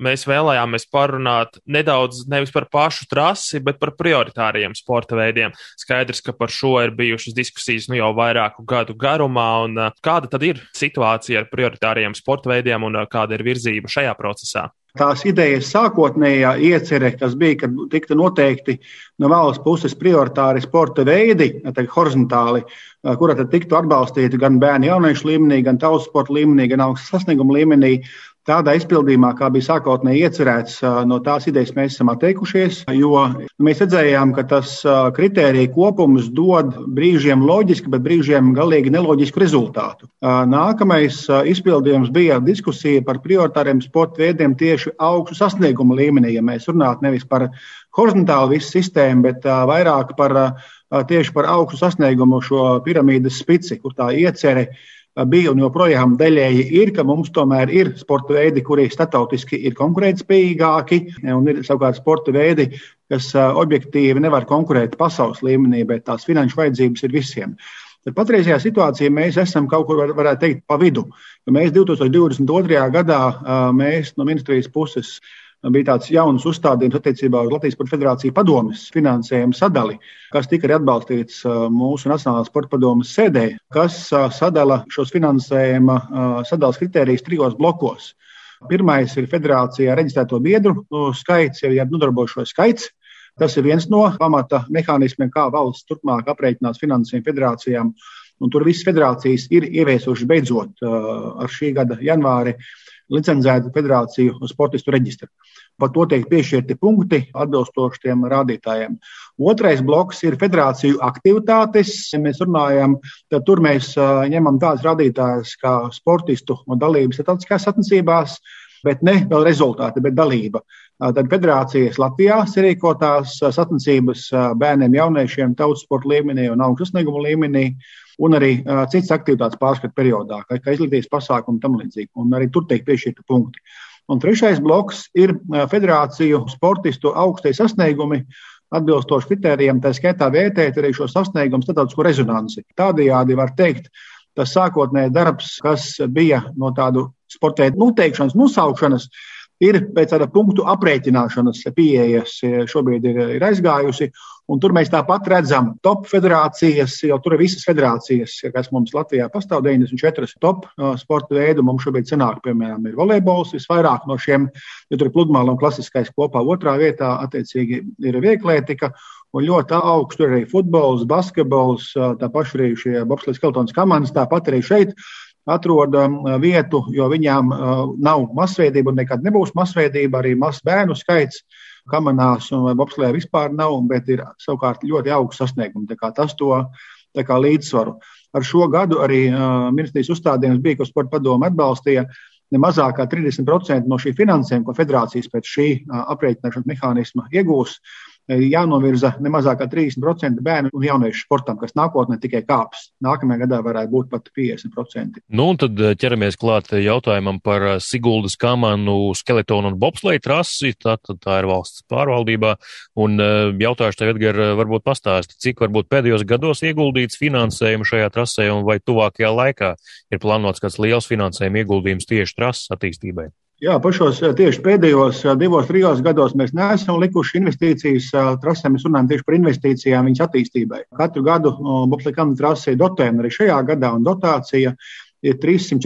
mēs vēlējāmies parunāt nedaudz nevis par pašu trasi, bet par prioritāriem sporta veidiem. Skaidrs, ka par šo ir bijušas diskusijas jau vairāku gadu garumā, un kāda tad ir situācija ar prioritāriem sporta veidiem un kāda ir virzība šajā procesā? Tās idejas sākotnējā iecerē, kas bija, kad tiktu noteikti no valsts puses prioritāri sporta veidi, horizontāli, kura tad tiktu atbalstīti gan bērnu jauniešu līmenī, gan tautas sporta līmenī, gan augsta sasnieguma līmenī. Tādā izpildījumā, kā bija sākotnēji iecerēts, no tās idejas mēs esam atteikušies, jo mēs redzējām, ka tas kritērija kopums dod brīžiem loģiski, bet brīžiem galīgi neloģisku rezultātu. Nākamais izpildījums bija diskusija par prioritāriem sporta veidiem tieši augstu sasniegumu līmenī, ja mēs runātu nevis par horizontālu visu sistēmu, bet vairāk tieši par augstu sasniegumu šo piramīdas spici, kur tā iecerē bija un joprojām daļēji ir, ka mums tomēr ir sporta veidi, kuri starptautiski ir konkurētspējīgāki, un ir savukārt sporta veidi, kas objektīvi nevar konkurēt pasaules līmenī, bet tās finanšu vajadzības ir visiem. Tad patreizajā situācijā mēs esam kaut kur, varētu teikt, pa vidu. Mēs 2022. gadā mēs no ministrijas puses bija tāds jauns uzstādījums attiecībā uz Latvijas Sporta Federāciju padomes finansējumu sadali, kas tika arī atbalstīts mūsu Nacionālās sporta padomes sēdē, kas sadala šos finansējuma sadalas kritērijus 3 blokos. Pirmais ir federācijā reģistrēto biedru skaits, ja nodarbojošo skaits. Tas ir viens no pamata mehānismiem, kā valsts turpmāk aprēķinās finansējumu federācijām. Un tur visas federācijas ir ieviesušas beidzot ar šī gada janvāri licencētu federāciju sportistu reģistru. Par to tiek piešķirti punkti atbilstoši tiem rādītājiem. Otrais bloks ir federāciju aktivitātes. Ja mēs runājam, tad tur mēs ņemam tādas rādītājas kā sportistu un dalības starptautiskās sacensībās, bet ne vēl rezultāti, bet dalība. Tad federācijas Latvijā sarīkotās sacensības bērniem, jauniešiem, tautas sporta līmenī un augsta sasnieguma līmenī, un arī citas aktivitātes pārskatu periodā, kā izglītības pasākumi tam līdzīgi. Un arī tur tiek piešķirti punkti. Un trešais bloks ir federāciju sportistu augstie sasniegumi, atbilstoši kritērijiem, tā skaitā vērtēt arī šo sasniegumu starptautisko rezonanci. Tādējādi var teikt, tas sākotnējais darbs, kas bija no tādu sporta veidu noteikšanas, nosaukšanas, ir pēc tāda punktu aprēķināšanas pieejas šobrīd ir aizgājusi. Un tur mēs tāpat redzam top federācijas, jo tur ir visas federācijas, kas mums Latvijā pastāv, 94 top sporta veidu. Mums šobrīd sanāk, piemēram, ir volejbols, visvairāk no šiem, jo tur ir pludmale un klasiskais kopā. Otrā vietā, attiecīgi, ir vieglietika. Un ļoti augsts tur arī futbols, basketbols, tā paši arī šie bobsleja skeletonas komandas, tāpat arī šeit atrod vietu, jo viņām nav masveidība un nekad nebūs masveidība, arī mazs bērnu skaits kamanās un bobslejā vispār nav, bet ir savukārt ļoti augsts sasniegumi. Tā kā tas to līdzsvaru. Ar šo gadu arī ministrijas uzstādījums bija, ko sporta padome atbalstīja, ne mazāk kā 30% no šī finansējuma, ko federācijas pēc šī aprēķināšanas mehānisma iegūs, jānovirza ne mazāk kā 30% bērnu un jauniešu sportam, kas nākotnē tikai kāps. Nākamajā gadā varētu būt pat 50%. Nu, un tad ķeramies klāt jautājumam par Siguldas kamanu, skeletonu un bobsleju trasi. Tā ir valsts pārvaldībā. Un jautājuši tev, Edgar, varbūt pastāsti, cik varbūt pēdējos gados ieguldīts finansējumu šajā trasē un vai tuvākajā laikā ir plānots kāds liels finansējuma ieguldījums tieši trases attīstībai? Jā, pašos tieši pēdējos 2-3 gados mēs neesam likuši investīcijas trasē, mēs runājam tieši par investīcijām viņas attīstībai. Katru gadu bobsleja kamanu trasē dotējam arī šajā gadā, un dotācija ir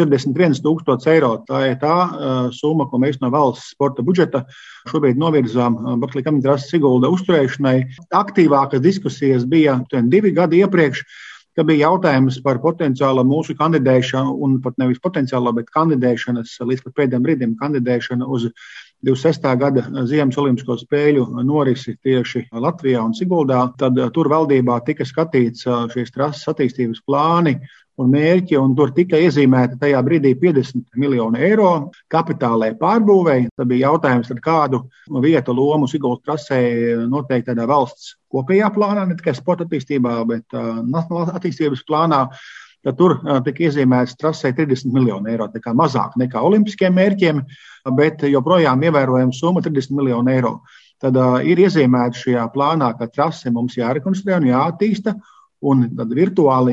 341 000 eiro. Tā ir tā summa, ko mēs no valsts sporta budžeta šobrīd novirzām bobsleja kamanu trases Sigulda uzturēšanai. Aktīvākas diskusijas bija 2 gadi iepriekš, ka bija jautājums par potenciālu mūsu kandidēšanu, un pat nevis potenciālo, bet kandidēšanas, līdz pat pēdējiem brīdim kandidēšana uz 26. gada Ziemas olimpisko spēļu norisi tieši Latvijā un Siguldā. Tad tur valdībā tika skatīts šīs trases attīstības plāni un mērķi, un tur tika iezīmēta tajā brīdī 50 miljonu eiro kapitālai pārbūvēi. Tad bija jautājums, ar kādu vietu lomu Siguldas trasē noteikti tādā valsts kopējā plānā, ne tikai sporta attīstībā, bet nacionālās attīstības plānā. Tad tur tika iezīmēts trasē 30 miljonu eiro, tā kā mazāk nekā olimpiskiem mērķiem, bet joprojām ievērojama summa 30 miljonu eiro. Tad ir iezīmēta šajā plānā, ka trase mums jārekonstruē un jāattīsta, un tad virtuāli,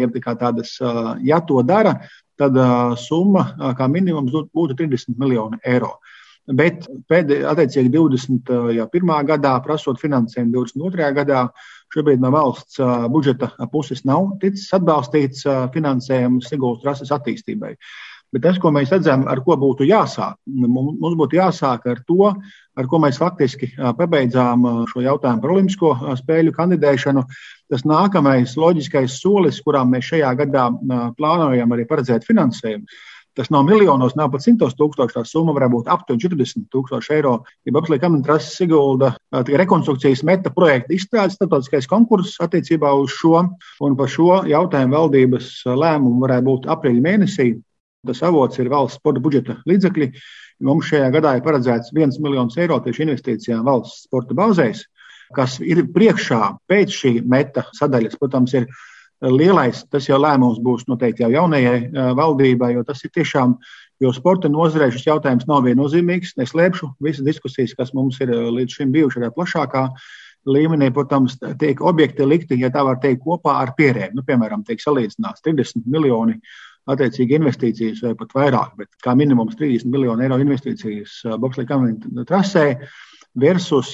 ja to dara, tad summa kā minimums būtu 30 miljoni eiro. Bet attiecīgi 21. gadā, prasot finansējumu 22. gadā, šobrīd no valsts budžeta puses nav ticis atbalstīts finansējums Siguldas trases attīstībai. Bet tas, ko mēs redzam, ar ko būtu jāsāk, mums būtu jāsāk ar to, ar ko mēs faktiski pabeidzām šo jautājumu par olimpisko spēļu kandidēšanu. Tas nākamais loģiskais solis, kurām mēs šajā gadā plānojam arī paredzēt finansējumu. Tas nav miljonos, nav pat 100 000, tā summa varētu būt aptuveni 40 000 eiro. Ja bobsleja kamieņu trases Sigulda rekonstrukcijas meta projekta izstrādes starptautiskais konkurss attiecībā uz šo, un par šo jautājumu valdības lēmumu varētu būt aprīļa mēnesī. Tas avots ir valsts sporta budžeta līdzekļi. Mums šajā gadā ir paredzēts 1 miljons eiro tieši investīcijām valsts sporta bāzēs, kas ir priekšā pēc šī meta sadaļas. Protams, ir lielais, tas jau lēmums būs noteikti jau jaunajai valdībai, jo tas ir tiešām, jo sporta nozarē šis jautājums nav viennozīmīgs. Neslēpšu, visas diskusijas, kas mums ir līdz šim bijuši arī plašākā līmenī, protams, tiek objekti likti, ja tā var teikt, kopā ar pierēm. Piemēram, tiek salīdzināts 30 miljoni attiecīgi investīcijas vai pat vairāk, bet kā minimums 30 miljonu eiro investīcijas bobsleja kamieņu trasē versus,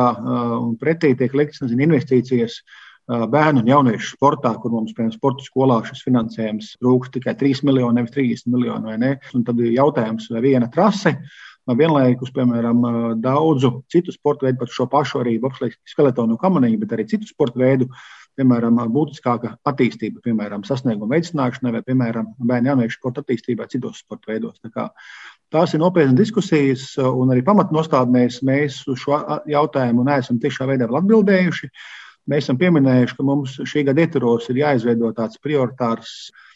un pretī tiek likts, investīcijas bērnu un jauniešu sportā, kur mums, piemēram, sporta skolā šis finansējums rūkst tikai 3 miljoni, nevis 30 miljoni, vai ne? Un tad ir jautājums, vai viena trase, vienlaikus, piemēram, daudzu citu sporta veidu, pat šo pašu arī bobsleja skeletonu kamaniņu, bet arī citu sporta veidu, piemēram, būtiskāka attīstība, piemēram, sasnieguma veicināšanai vai, piemēram, bērnu jauniešu sporta attīstībai citos sporta veidos. Tās ir nopietnas diskusijas, un arī pamatnostādnēs mēs uz šo jautājumu neesam tiešā veidā vēl atbildējuši. Mēs esam pieminējuši, ka mums šī gada ietvaros ir jāizveido tāds prioritārs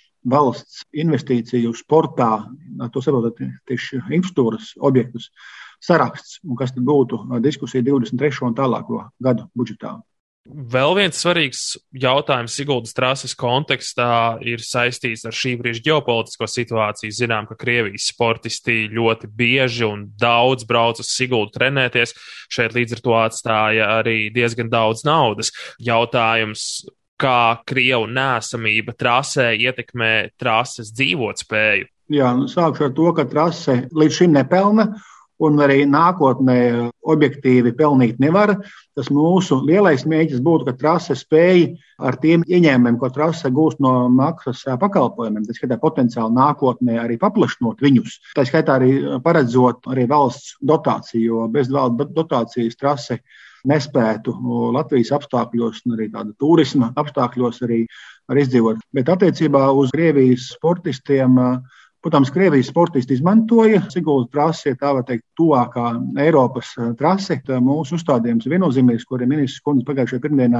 valsts investīciju sportā, to saprotat tieši infrastruktūras objektus saraksts, un kas tad būtu diskusija 23. un tālāko gadu budžetā. Vēl viens svarīgs jautājums Siguldas trases kontekstā ir saistīts ar šī brīža ģeopolitisko situāciju. Zinām, ka Krievijas sportisti ļoti bieži un daudz brauc uz Siguldu trenēties. Šeit līdz ar to atstāja arī diezgan daudz naudas. Jautājums, kā Krievu neesamība trasē ietekmē trases dzīvotspēju? Jā, sākšu ar to, ka trase līdz šim nepelna. Un arī nākotnē objektīvi pelnīt nevar. Tas mūsu lielais mērķis būtu, ka trase spēj ar tiem ieņēmumiem, ko trase gūst no maksas pakalpojumiem, tā skaitā potenciāli nākotnē arī paplašinot viņus. Tā skaitā arī paredzot arī valsts dotāciju, jo bez valsts dotācijas trase nespētu Latvijas apstākļos un arī tāda turisma apstākļos arī izdzīvot. Bet attiecībā uz Krievijas sportistiem, protams, Krievijas sportisti izmantoja Siguldas trasi, tā var teikt, tuvākā Eiropas trasi. Mūsu uzstādījums ir viennozīmīgs, ko arī ministrs kundze pagājušajā pirmdienā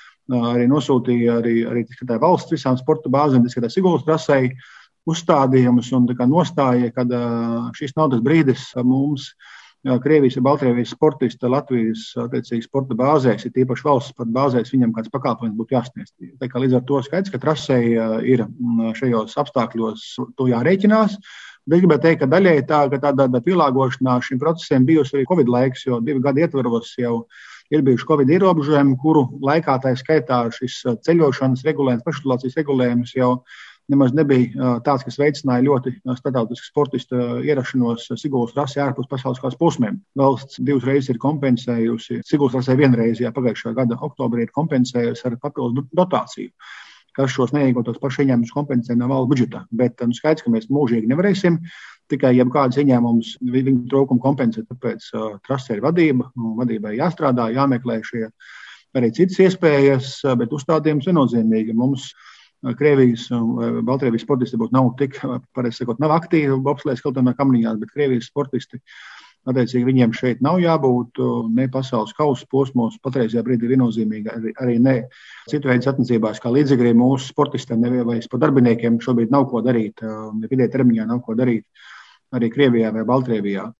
arī nosūtīja arī valsts visām sporta bāzēm, tā Siguldas trasei uzstādījumus un nostāja, kad šis nav tas brīdis mums Krievijas un Baltkrievijas sportisti Latvijas sporta bāzēs, ir tīpaši valsts sporta bāzēs, viņam kāds pakalpojums būtu jāsniedz. Līdz ar to skaidrs, ka trasei ir šajos apstākļos to jārēķinās. Bet gribētu teikt, ka daļai tāda pielāgošanās šim procesiem bijusi arī Covid laiks, jo 2 gadu ietvaros jau ir bijuši Covid ierobežojumi, kuru laikā tā skaitā šis ceļošanas regulējums, pašizolācijas regulējums jau nemaz nebija tāds, kas veicināja ļoti starptautisku sportistu ierašanos Siguldas trasē ārpus pasaules kāds posmiem. Valsts 2 reizes ir kompensējusi, Siguldas trasē 1 reizi, pagājušā gada oktobrī ir kompensējusi ar papildus dotāciju, kas šos neiegotos pašu ieņēmumus kompensē no valsts budžeta. Bet skaidrs, ka mēs mūžīgi nevarēsim tikai jebkādas ieņēmumus viņu trūkumu kompensēt, tāpēc trasē ir vadība, vadībai jāstrādā, jāmeklē šie arī citas iespējas, bet uzstādījums viennozīmīgi mums Krievijas un Baltkrievijas sportisti būtu nav tik, pareizi sakot, nav aktīvi bobsleja skeletonā kamaniņās, bet Krievijas sportisti, attiecīgi viņiem šeit nav jābūt ne pasaules kausa posmos, patreizajā brīdī viennozīmīgi arī ne citu veidu sacensībās, kā līdzekļi mūsu sportistiem vai par darbiniekiem šobrīd nav ko darīt, ne vidē termiņā nav ko darīt arī Krievijā vai Baltkrievijā.